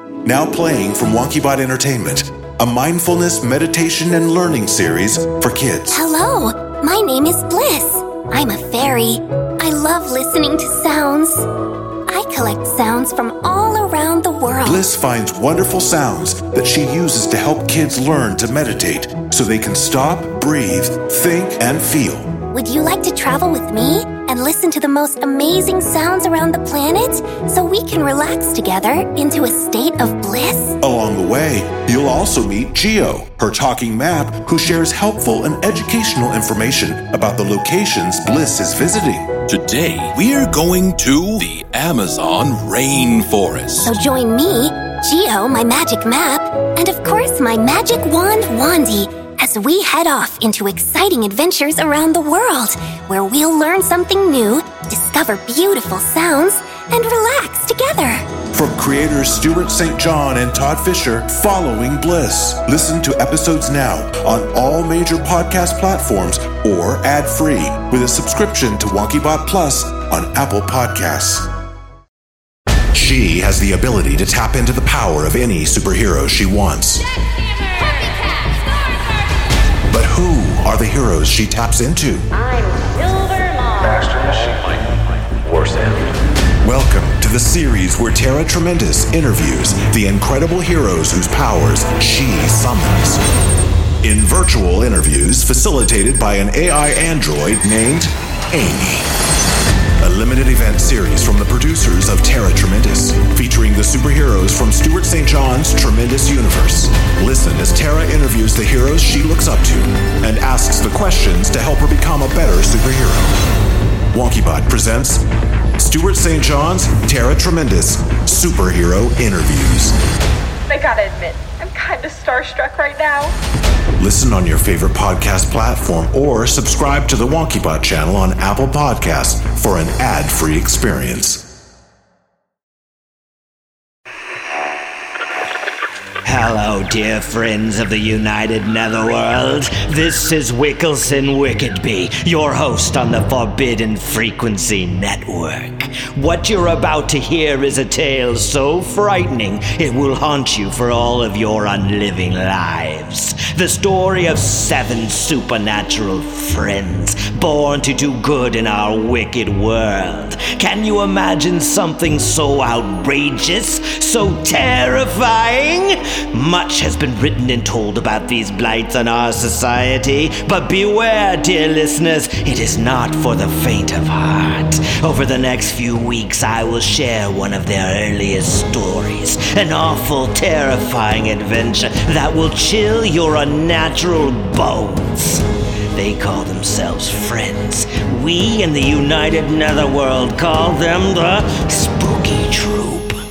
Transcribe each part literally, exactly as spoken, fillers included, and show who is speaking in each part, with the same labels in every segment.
Speaker 1: Now playing from WonkyBot Entertainment, a mindfulness, meditation, and learning series for kids.
Speaker 2: Hello, my name is Bliss. I'm a fairy. I love listening to sounds. I collect sounds from all around the world.
Speaker 1: Bliss finds wonderful sounds that she uses to help kids learn to meditate so they can stop, breathe, think, and feel.
Speaker 2: Would you like to travel with me and listen to the most amazing sounds around the planet so we can relax together into a state of bliss?
Speaker 1: Along the way, you'll also meet Geo, her talking map, who shares helpful and educational information about the locations Bliss is visiting.
Speaker 3: Today, we're going to the Amazon rainforest.
Speaker 2: So join me, Geo, my magic map, and of course my magic wand, Wandy, as we head off into exciting adventures around the world, where we'll learn something new, discover beautiful sounds, and relax together.
Speaker 1: From creators Stuart Saint John and Todd Fisher, Following Bliss. Listen to episodes now on all major podcast platforms or ad-free with a subscription to WonkyBot Plus on Apple Podcasts. She has the ability to tap into the power of any superhero she wants. But who are the heroes she taps into?
Speaker 4: I'm Silvermont.
Speaker 5: Master Machine. War Sam.
Speaker 1: Welcome to the series where Tara Tremendous interviews the incredible heroes whose powers she summons. In virtual interviews facilitated by an A I android named Amy. A limited event series from the producers of Tara Tremendous, featuring the superheroes from Stuart Saint John's Tremendous Universe. Listen as Tara interviews the heroes she looks up to and asks the questions to help her become a better superhero. WonkyBot presents Stuart Saint John's Tara Tremendous Superhero Interviews.
Speaker 6: I gotta admit, I'm kinda starstruck right now.
Speaker 1: Listen on your favorite podcast platform or subscribe to the WonkyBot channel on Apple Podcasts for an ad-free experience.
Speaker 7: Hello, dear friends of the United Netherworld. This is Wickelson Wickedby, your host on the Forbidden Frequency Network. What you're about to hear is a tale so frightening it will haunt you for all of your unliving lives. The story of seven supernatural friends born to do good in our wicked world. Can you imagine something so outrageous, so terrifying? Much has been written and told about these blights on our society, but beware, dear listeners, it is not for the faint of heart. Over the next few weeks, I will share one of their earliest stories, an awful, terrifying adventure that will chill your unnatural bones. They call themselves friends. We in the United Netherworld call them the Spooky Troop.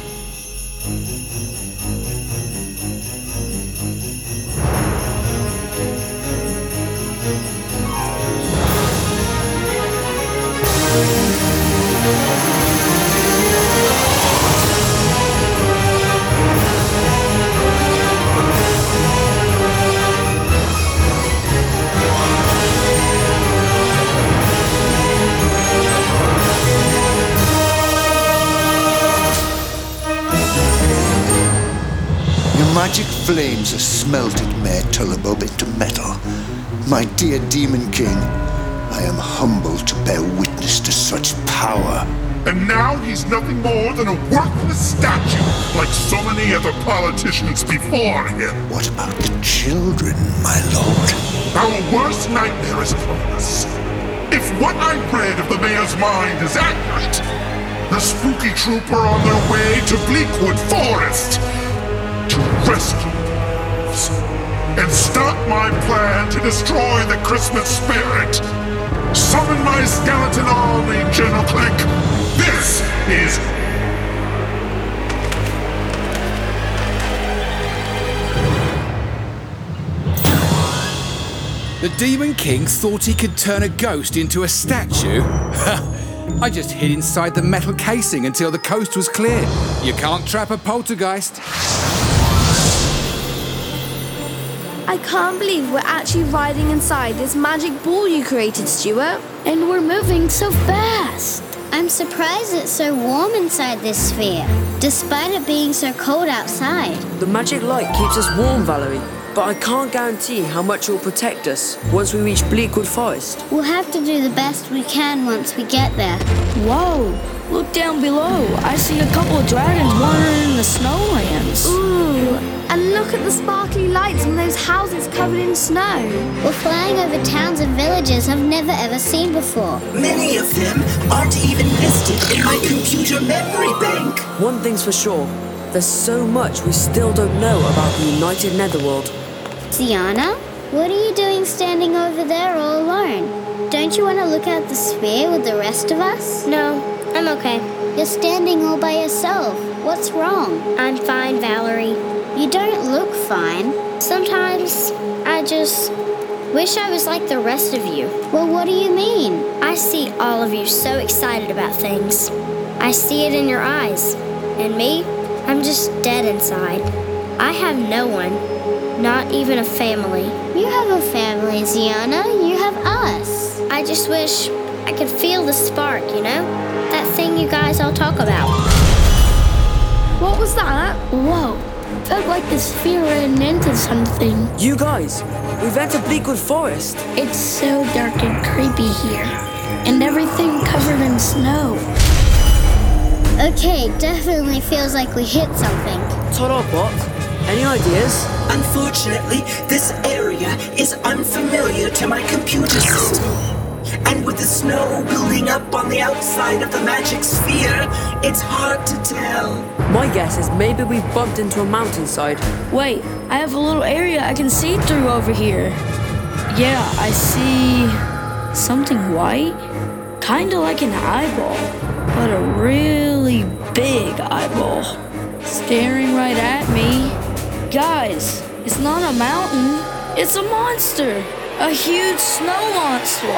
Speaker 8: Magic flames have smelted Mayor Tullibub into metal. My dear Demon King, I am humbled to bear witness to such power.
Speaker 9: And now he's nothing more than a worthless statue, like so many other politicians before him.
Speaker 8: What about the children, my lord?
Speaker 9: Our worst nightmare is upon us. If what I read of the mayor's mind is accurate, the Spooky Troop are on their way to Bleakwood Forest to rescue themselves and stop my plan to destroy the Christmas spirit. Summon my skeleton army, General Click. This is...
Speaker 10: The Demon King thought he could turn a ghost into a statue? I just hid inside the metal casing until the coast was clear. You can't trap a poltergeist.
Speaker 11: I can't believe we're actually riding inside this magic ball you created, Stuart.
Speaker 12: And we're moving so fast. I'm surprised it's so warm inside this sphere, despite it being so cold outside.
Speaker 13: The magic light keeps us warm, Valerie, but I can't guarantee how much it will protect us once we reach Bleakwood Forest.
Speaker 12: We'll have to do the best we can once we get there.
Speaker 14: Whoa! Look down below. I see a couple of dragons wandering in the snowlands.
Speaker 11: Ooh, and look at the sparkly lights on those houses covered in snow.
Speaker 12: We're flying over towns and villages I've never ever seen before.
Speaker 15: Many of them aren't even listed in my computer memory bank.
Speaker 13: One thing's for sure. There's so much we still don't know about the United Netherworld.
Speaker 12: Ziana, what are you doing standing over there all alone? Don't you want to look at the sphere with the rest of us?
Speaker 2: No, I'm okay.
Speaker 12: You're standing all by yourself. What's wrong?
Speaker 2: I'm fine, Valerie.
Speaker 12: You don't look fine.
Speaker 2: Sometimes I just wish I was like the rest of you.
Speaker 12: Well, what do you mean?
Speaker 2: I see all of you so excited about things. I see it in your eyes. And me, I'm just dead inside. I have no one, not even a family.
Speaker 12: You have a family, Ziana. You have us.
Speaker 2: I just wish I could feel the spark, you know? That thing you guys all talk about.
Speaker 11: What was that?
Speaker 14: Whoa. Felt like the sphere ran into something.
Speaker 13: You guys, we've entered Bleakwood Forest.
Speaker 14: It's so dark and creepy here. And everything covered in snow.
Speaker 12: Okay, definitely feels like we hit something.
Speaker 13: Toddlebot, any ideas?
Speaker 15: Unfortunately, this area is unfamiliar to my computer system. And with the snow building up on the outside of the magic sphere, it's hard to tell.
Speaker 13: My guess is maybe we bumped into a mountainside.
Speaker 14: Wait, I have a little area I can see through over here. Yeah, I see something white, kinda like an eyeball, but a really big eyeball, staring right at me. Guys, it's not a mountain, it's a monster. A huge snow monster.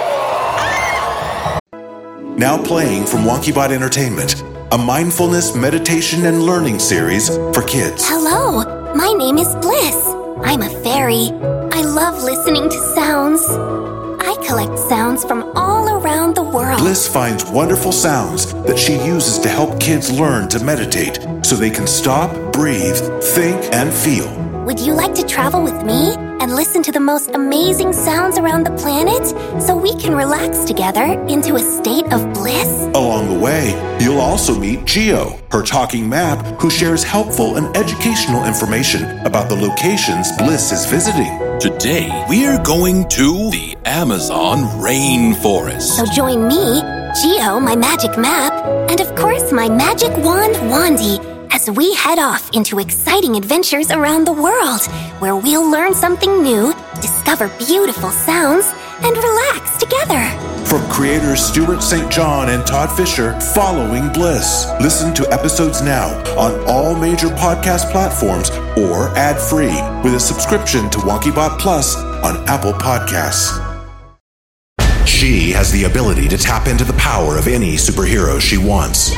Speaker 1: Now playing from WonkyBot Entertainment, a mindfulness, meditation, and learning series for kids.
Speaker 2: Hello, my name is Bliss. I'm a fairy. I love listening to sounds. I collect sounds from all around the world.
Speaker 1: Bliss finds wonderful sounds that she uses to help kids learn to meditate so they can stop, breathe, think, and feel.
Speaker 2: Would you like to travel with me and listen to the most amazing sounds around the planet so we can relax together into a state of bliss?
Speaker 1: Along the way, you'll also meet Geo, her talking map, who shares helpful and educational information about the locations Bliss is visiting.
Speaker 3: Today, we're going to the Amazon rainforest.
Speaker 2: So join me, Geo, my magic map, and of course my magic wand, Wandy, as we head off into exciting adventures around the world, where we'll learn something new, discover beautiful sounds, and relax together.
Speaker 1: From creators Stuart Saint John and Todd Fisher, Following Bliss. Listen to episodes now on all major podcast platforms or ad-free with a subscription to WonkyBot Plus on Apple Podcasts. She has the ability to tap into the power of any superhero she wants.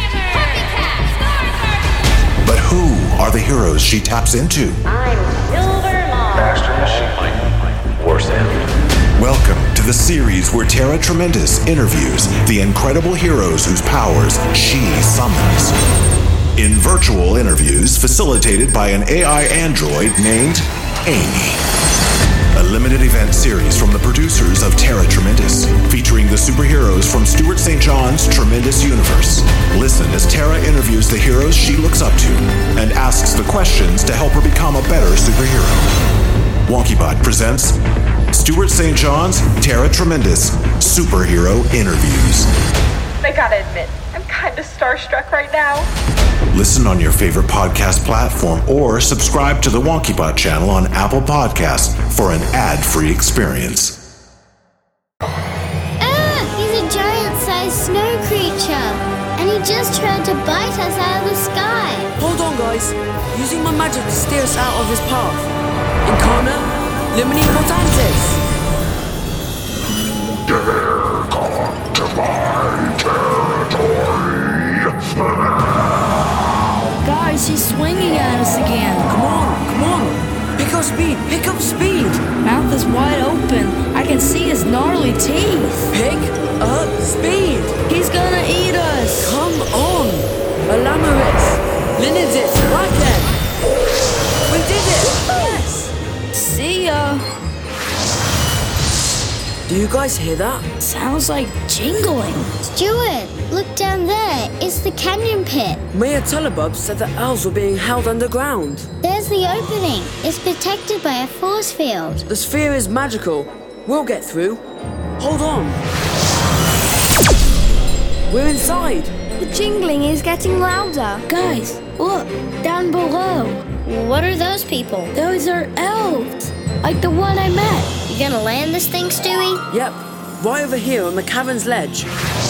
Speaker 1: But who are the heroes she taps into?
Speaker 4: I'm Silvermont.
Speaker 5: Master Machine. Worse enemy.
Speaker 1: Welcome to the series where Tara Tremendous interviews the incredible heroes whose powers she summons. In virtual interviews facilitated by an A I android named Amy. A limited event series from the producers of Tara Tremendous, featuring the superheroes from Stuart Saint John's Tremendous Universe. Listen as Tara interviews the heroes she looks up to and asks the questions to help her become a better superhero. WonkyBot presents Stuart Saint John's Tara Tremendous Superhero Interviews.
Speaker 6: I gotta admit, I'm kinda starstruck right now.
Speaker 1: Listen on your favorite podcast platform or subscribe to the WonkyBot channel on Apple Podcasts for an ad-free experience.
Speaker 12: Ah! He's a giant-sized snow creature, and he just tried to bite us out of the sky.
Speaker 13: Hold on, guys. Using my magic to steer us out of his path. Incarna, Limini Mutantis.
Speaker 9: Dare come to my territory.
Speaker 14: Guys, he's swinging at us again.
Speaker 13: Come on, come on. Pick up speed! Pick up speed!
Speaker 14: Mouth is wide open. I can see his gnarly teeth.
Speaker 13: Pick up speed!
Speaker 14: He's gonna eat us!
Speaker 13: Come on! Alamarix! Linidis! Blackhead! We did it!
Speaker 14: Yes! See ya!
Speaker 13: Do you guys hear that?
Speaker 14: Sounds like jingling.
Speaker 12: Stuart, look down there. It's the canyon pit.
Speaker 13: Mayor Tullibub said the elves were being held underground.
Speaker 12: There's the opening. It's protected by a force field.
Speaker 13: The sphere is magical. We'll get through. Hold on. We're inside.
Speaker 11: The jingling is getting louder.
Speaker 14: Guys, look, down below.
Speaker 12: What are those people?
Speaker 14: Those are elves, like the one I met.
Speaker 12: You gonna land this thing, Stewie?
Speaker 13: Yep, right over here on the cavern's ledge.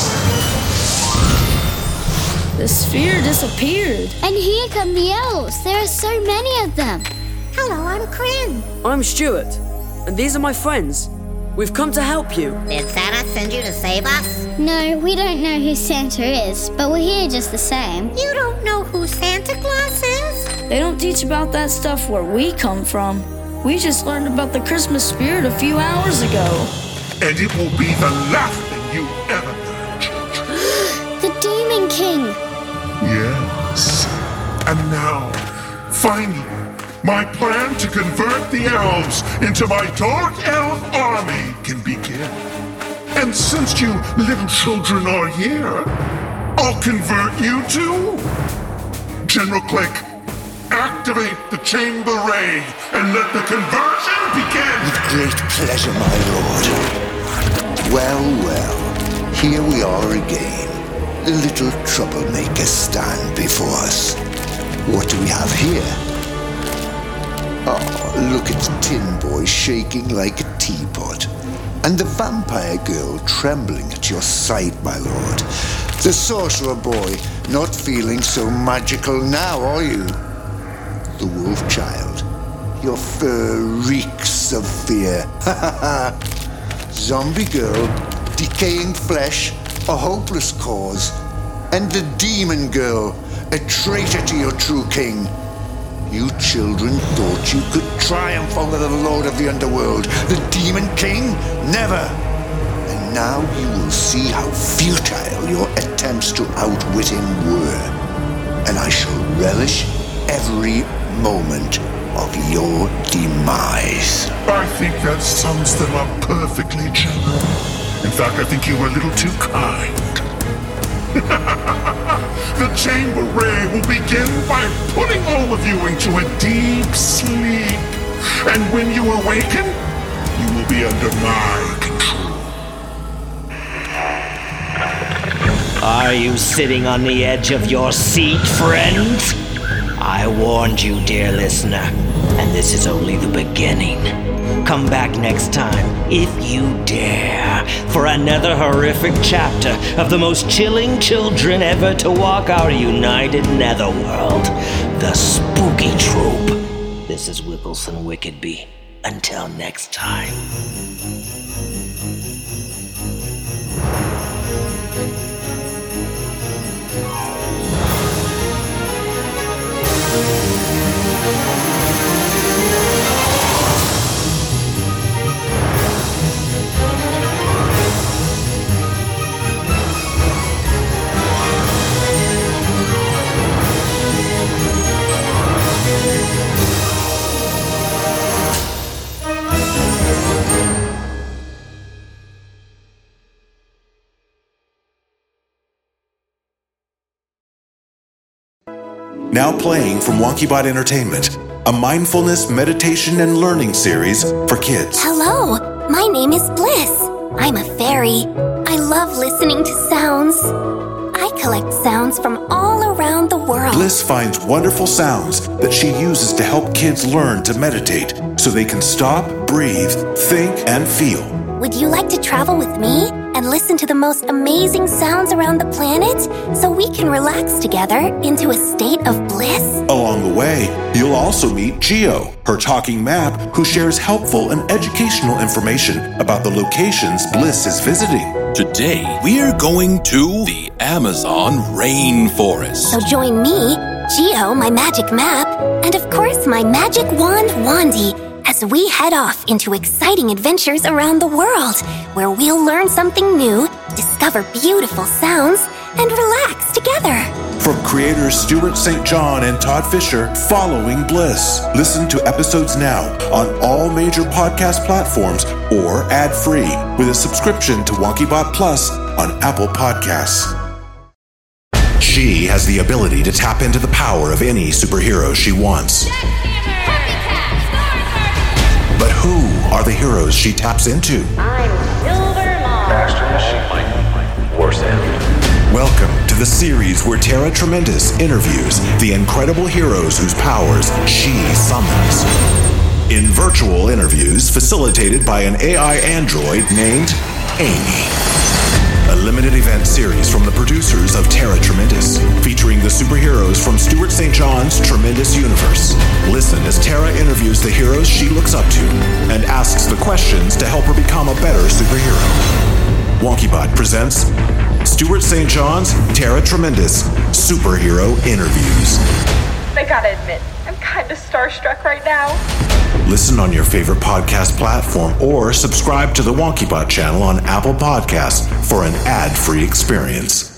Speaker 14: The sphere disappeared.
Speaker 12: And here come the elves. There are so many of them.
Speaker 16: Hello, I'm Kryn.
Speaker 13: I'm Stuart, and these are my friends. We've come to help you.
Speaker 16: Did Santa send you to save us?
Speaker 12: No, we don't know who Santa is, but we're here just the same.
Speaker 16: You don't know who Santa Claus is?
Speaker 14: They don't teach about that stuff where we come from. We just learned about the Christmas spirit a few hours ago.
Speaker 9: And it will be the last thing you ever learn, children.
Speaker 12: The Demon King.
Speaker 9: Yes. And now, finally, my plan to convert the elves into my Dark Elf army can begin. And since you little children are here, I'll convert you too. General Click, activate the chamber ray and let the conversion begin.
Speaker 8: With great pleasure, my lord. Well, well, here we are again. The little troublemakers stand before us. What do we have here? Oh, look at Tin Boy shaking like a teapot. And the vampire girl trembling at your side, my lord. The sorcerer boy not feeling so magical now, are you? The wolf child, your fur reeks of fear. Ha ha ha. Zombie girl, decaying flesh, a hopeless cause. And the demon girl, a traitor to your true king. You children thought you could triumph over the Lord of the Underworld, the Demon King? Never! And now you will see how futile your attempts to outwit him were. And I shall relish every moment of your demise.
Speaker 9: I think that sums them up perfectly, General. In fact, I think you were a little too kind. The chamber ray will begin by putting all of you into a deep sleep. And when you awaken, you will be under my control.
Speaker 7: Are you sitting on the edge of your seat, friend? I warned you, dear listener, and this is only the beginning. Come back next time, if you dare, for another horrific chapter of the most chilling children ever to walk our united netherworld, the Spooky Troop. This is Wickelson Wickedby. Until next time.
Speaker 1: Now playing from WonkyBot Entertainment, a mindfulness, meditation, and learning series for kids.
Speaker 2: Hello, my name is Bliss. I'm a fairy. I love listening to sounds. I collect sounds from all around the world.
Speaker 1: Bliss finds wonderful sounds that she uses to help kids learn to meditate so they can stop, breathe, think, and feel.
Speaker 2: Would you like to travel with me and listen to the most amazing sounds around the planet so we can relax together into a state of bliss?
Speaker 1: Along the way, you'll also meet Geo, her talking map, who shares helpful and educational information about the locations Bliss is visiting.
Speaker 3: Today, we're going to the Amazon rainforest.
Speaker 2: So join me, Geo, my magic map, and of course my magic wand, Wandy, as we head off into exciting adventures around the world, where we'll learn something new, discover beautiful sounds, and relax together.
Speaker 1: From creators Stuart Saint John and Todd Fisher, Following Bliss. Listen to episodes now on all major podcast platforms or ad-free with a subscription to WonkyBot Plus on Apple Podcasts. She has the ability to tap into the power of any superhero she wants. But who are the heroes she taps into?
Speaker 4: I'm Silvermont.
Speaker 5: Master Machine. Worst end.
Speaker 1: Welcome to the series where Tara Tremendous interviews the incredible heroes whose powers she summons. In virtual interviews facilitated by an A I android named Amy. A limited event series from the producers of Tara Tremendous, featuring the superheroes from Stuart Saint John's Tremendous Universe. Listen as Tara interviews the heroes she looks up to and asks the questions to help her become a better superhero. WonkyBot presents Stuart Saint John's Tara Tremendous Superhero Interviews.
Speaker 6: I gotta admit, I'm kinda starstruck right now.
Speaker 1: Listen on your favorite podcast platform or subscribe to the WonkyBot channel on Apple Podcasts for an ad-free experience.